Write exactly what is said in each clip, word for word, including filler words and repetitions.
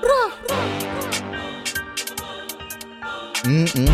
Mm-mm.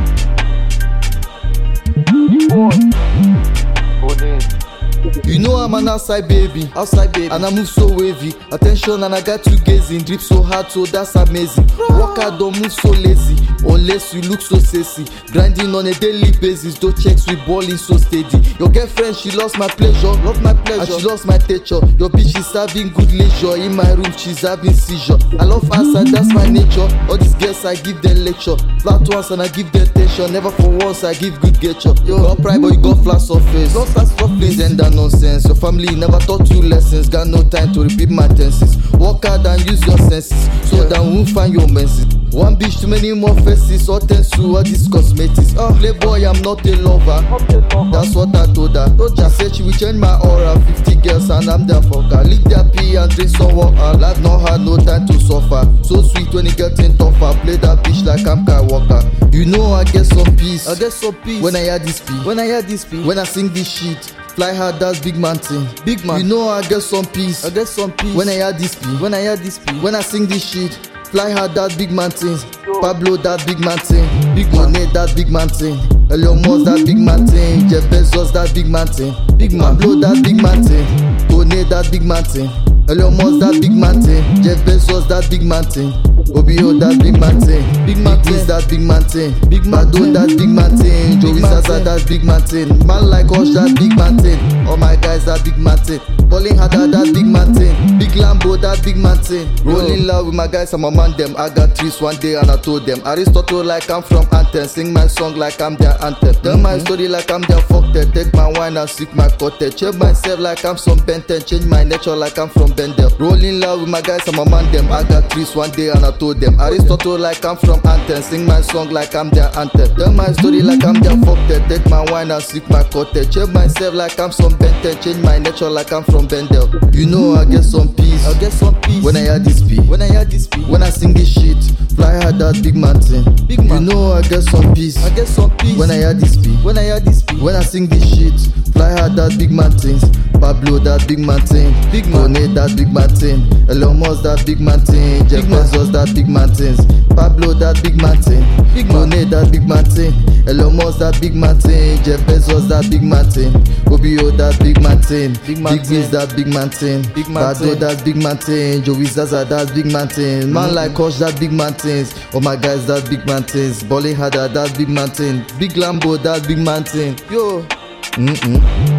You know I'm an outside baby, outside baby, and I move so wavy. Attention and I got you gazing, drip so hard, so that's amazing. Work hard, don't move so lazy, unless you look so sassy. Grinding on a daily basis, don't checks with balling so steady. Your girlfriend, she lost my pleasure, love my pleasure, and she lost my teacher. Your bitch is having good leisure, in my room she's having seizure. I love us and that's my nature. All these girls I give them lecture, flat ones and I give them attention. Never for once I give good gesture. You got pride but you got flat surface, got flat surface and that nonsense. Your family never taught you lessons, got no time to repeat my tenses. Work hard and use your senses, so yeah, that won't find your menses. One bitch too many more faces, all tends to all these cosmetics. Uh, Playboy, I'm not a lover, that's what I told her. Told her, said she will change my aura. Fifty girls and I'm there for her. Lick their pee and drink some water. Life not hard, no time to suffer. So sweet when it getting tougher. Play that bitch like I'm Kai Walker. You know I get some peace, I get some peace when I hear this beat, when I hear this beat, when I sing this shit. Fly hard, that's big man thing, big man. You know I get some peace, I get some peace when I hear this beat, when I hear this beat, when I sing this shit. Fly hard, that big man thing. Pablo, that big man thing. Big Money, that big man thing. Elon Musk, that big man thing. Jeff Bezos, that big man thing. Big man. Pablo, that big man thing. Tony, that big man thing. Elon Musk, that big man thing. Jeff Bezos, that big man thing. Obio, that big man thing. Big man thing, that big man thing. Big man thing, that big man thing. Joey Zaza, that big man thing. Man like us, that big man thing. All my guys, that big man thing. Calling Hada, that big man thing. Big Lambo, that big man thing. Rolling loud with my guys, I'm a man them. I got trees one day and I told them Aristotle like I'm from Anthem. Sing my song like I'm their anthem. Tell my story like I'm their fuck them. Take my wine and sip my cottage. Change myself like I'm some Benten. Change my nature like I'm from Bendel. Rolling loud with my guys, I'm a man them. I got trees one day and I told them Aristotle like I'm from Anthem. Sing my song like I'm their anthem. Tell my story like I'm their fuck them. Take my wine and sip my cottage. Change myself like I'm some Benten. Change my nature like I'm from Bendel. You know I get some peace, I get some peace when I hear this beat, when I hear this beat, when I sing this shit. Fly hard, that big man thing, big man. You know I get some peace, I get some peace when I hear this beat, when I hear this beat, when I sing this shit. Fly hard, that big man thing. Pablo, that big man thing. Big Money, that big man thing. Elon Musk, that big man thing. Jeff Bezos, that big man thing. Pablo, that big man thing. Big Money, that big man thing. Elon Musk, that big man thing. Jeff Bezos, that big man thing. Obio, that big man thing. Big man Big Wiz, that big man thing. Big man Bado, that big man thing. Joey Zaza, that big man thing. Man mm-hmm. like Kosh, that big man things. All my guys, that big man things. Balling Hada, that big man thing. Big Lambo, that big man thing. Yo. Mm-mm.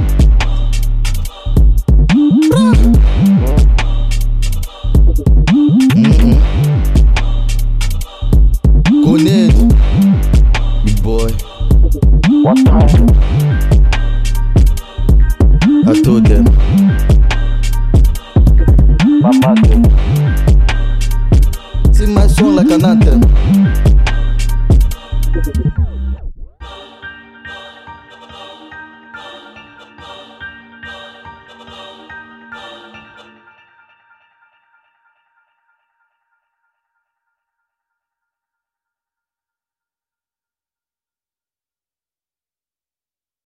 Mm-mm. Connect, big boy. What time? I told them. Mama, sing my song like an anthem.